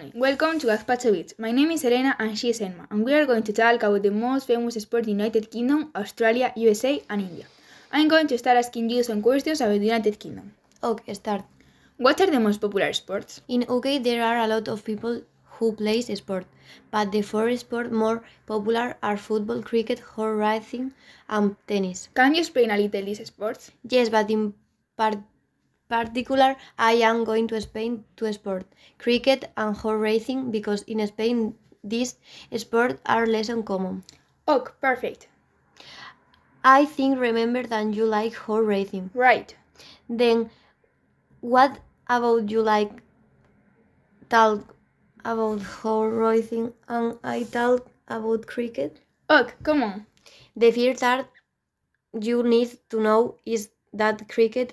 everyone, welcome to Gazpacho Beats. My name is Elena and she is Emma, and we are going to talk about the most famous sport in United Kingdom, Australia, USA and India. I'm going to start asking you some questions about the United Kingdom. Okay, start. What are the most popular sports? In UK there are a lot of people who play sport, but the four sports more popular are football, cricket, horse racing and tennis. Can you explain a little these sports? Yes, but in particular I am going to explain two sports, cricket and horse racing, because in Spain these sports are less uncommon. Oh, perfect. I think remember that you like horse racing. Right. Then what about you like talk about horse racing and I talk about cricket? Oh, come on. The first part you need to know is that cricket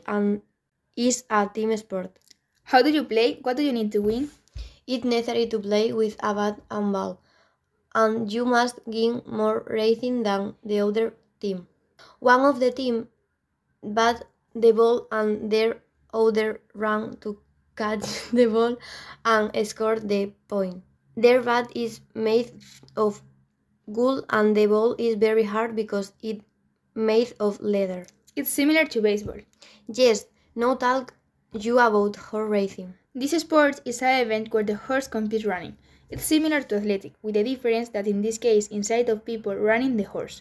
is a team sport. How do you play? What do you need to win? It's necessary to play with a bat and ball, and you must gain more rating than the other team. One of the team bat the ball and their other run to catch the ball and score the point. Their bat is made of wool and the ball is very hard because it's made of leather. It's similar to baseball. Yes, no talk you about horse racing. This sport is an event where the horse competes running. It's similar to athletic, with the difference that in this case inside of people running the horse.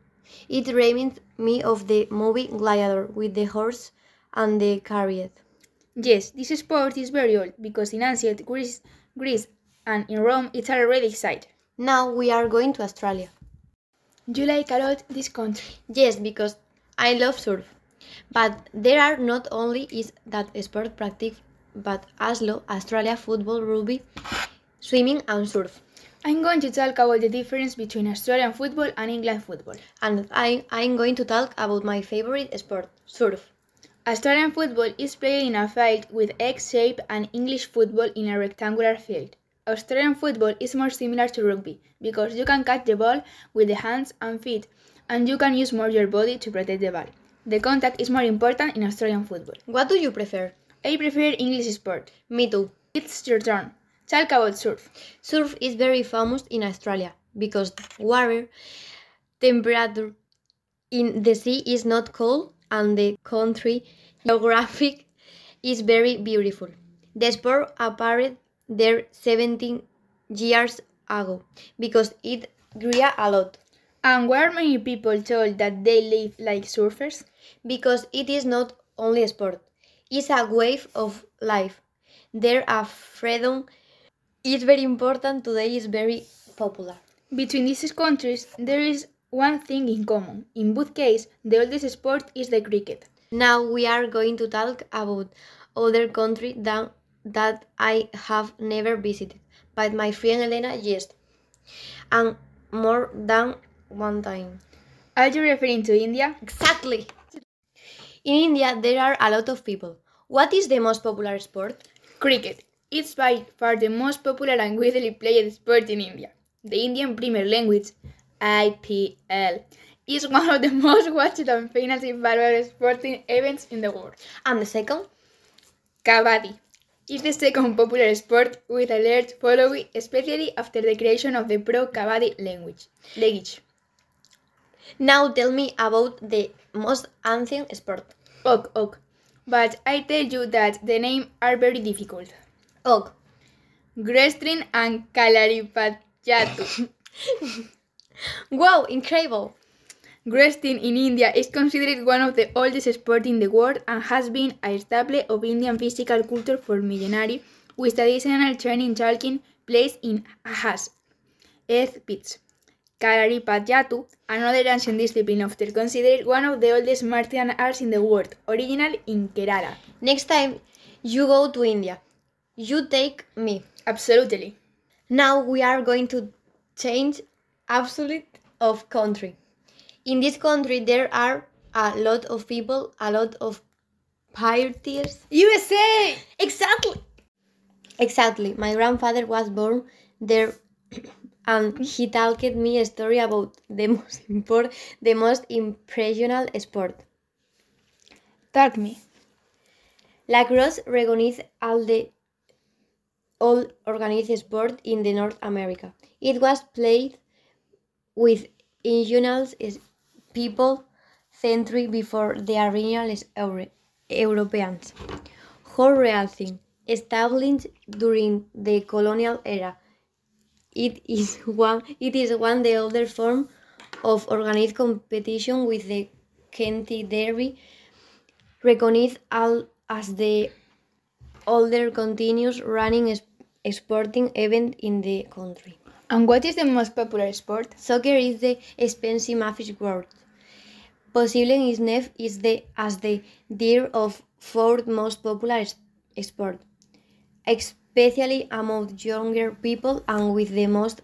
It reminds me of the movie Gladiator with the horse and the chariot. Yes, this sport is very old because in ancient Greece and in Rome it's already existed. Now we are going to Australia. You like a lot this country? Yes, because I love surf. But there are not only is that sport practice, but also Australia football, rugby, swimming and surf. I'm going to talk about the difference between Australian football and England football. And I'm going to talk about my favorite sport, surf. Australian football is played in a field with X shape and English football in a rectangular field. Australian football is more similar to rugby because you can catch the ball with the hands and feet and you can use more your body to protect the ball. The contact is more important in Australian football. What do you prefer? I prefer English sport. Me too. It's your turn. Talk about surf. Surf is very famous in Australia because water temperature in the sea is not cold and the country geographic is very beautiful. The sport appeared there 17 years ago because it grew a lot. And were many people told that they live like surfers? Because it is not only a sport, it's a way of life. There are freedom. It's very important today, is very popular. Between these countries, there is one thing in common. In both cases, the oldest sport is the cricket. Now we are going to talk about other countries that I have never visited, but my friend Elena, yes, and more than one time. Are you referring to India? Exactly. In India, there are a lot of people. What is the most popular sport? Cricket. It's by far the most popular and widely played sport in India. The Indian Premier Language, IPL, is one of the most watched and famous barbar sporting events in the world. And the second? Kabaddi. It's the second popular sport with a large following, especially after the creation of the Pro Kabaddi League. Now tell me about the most ancient sport. Ok. But I tell you that the names are very difficult. Ok. Wrestling and Kalaripayattu. Wow, incredible! Wrestling in India is considered one of the oldest sports in the world and has been a staple of Indian physical culture for millennia, with traditional training taking place in Ahas, earth pits. Kalaripayattu, another ancient discipline, often considered one of the oldest martial arts in the world, original in Kerala. Next time you go to India, you take me. Absolutely. Now we are going to change absolute of country. In this country there are a lot of people, a lot of parties. USA! Exactly. My grandfather was born there and he told me a story about the most impressional sport. Tell me. Lacrosse recognizes all the all organized sport in the North America. It was played with indigenous people century before the original Europeans. Horse racing, established during the colonial era, it is one the older form of organized competition with the Kentucky Derby, recognized as the older continuous running sporting event in the country. And what is the most popular sport? Soccer is the expensive Mafish world. Possibly is named as the third of fourth most popular sport, especially among younger people and with the most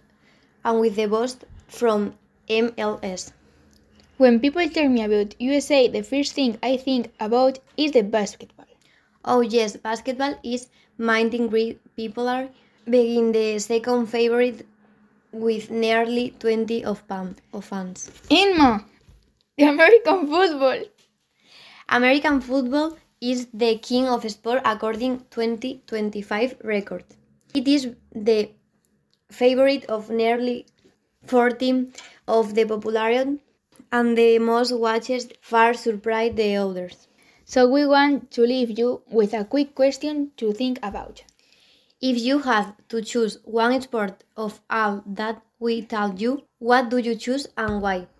from MLS. When people tell me about USA, the first thing I think about is the basketball. Oh yes, basketball is minding great popular, being the second favorite with nearly 20 of fans. Inma, the American football. American football is the king of sport according 2025 record. It is the favorite of nearly 14 of the population and the most watched far surprise the others. So we want to leave you with a quick question to think about. If you had to choose one sport of all that we told you, what do you choose and why?